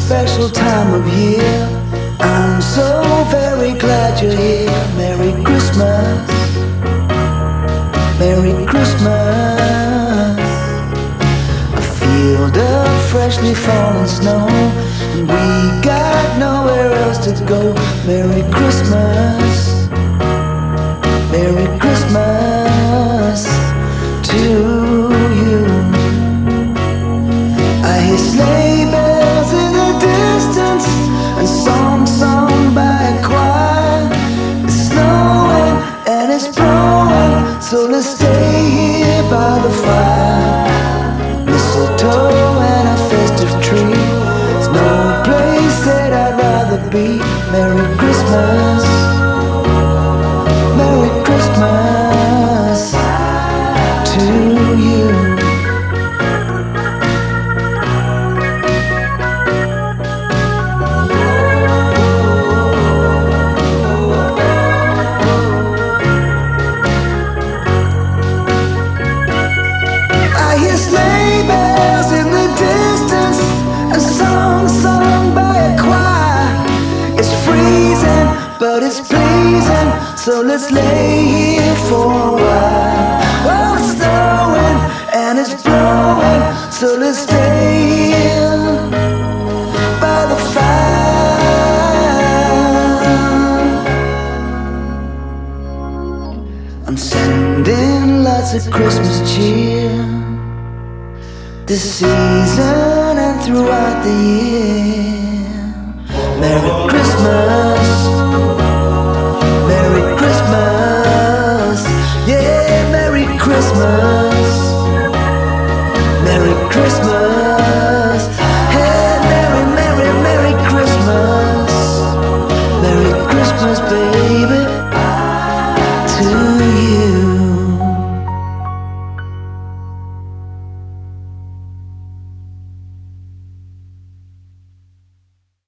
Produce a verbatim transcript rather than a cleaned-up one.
special time of year. I'm so very glad you're here. Merry Christmas, Merry Christmas. A field of freshly fallen snow, and we got nowhere else to go. Merry Christmas, Merry Christmas to you. I hear sleigh bells in the distance and songs sung by a choir. It's snowing and it's blowing, so let's stay here by the fire. Mistletoe and a festive tree, there's no place that I'd rather be. Merry Christmas, Merry Christmas to you. I hear sleigh bells in the distance and songs sung by a choir. It's freezing, but it's pleasing, so let's lay here for a while. Oh, it's snowing and it's blowing, so let's stay here by the fire. I'm sending lots of Christmas cheer this season and throughout the year.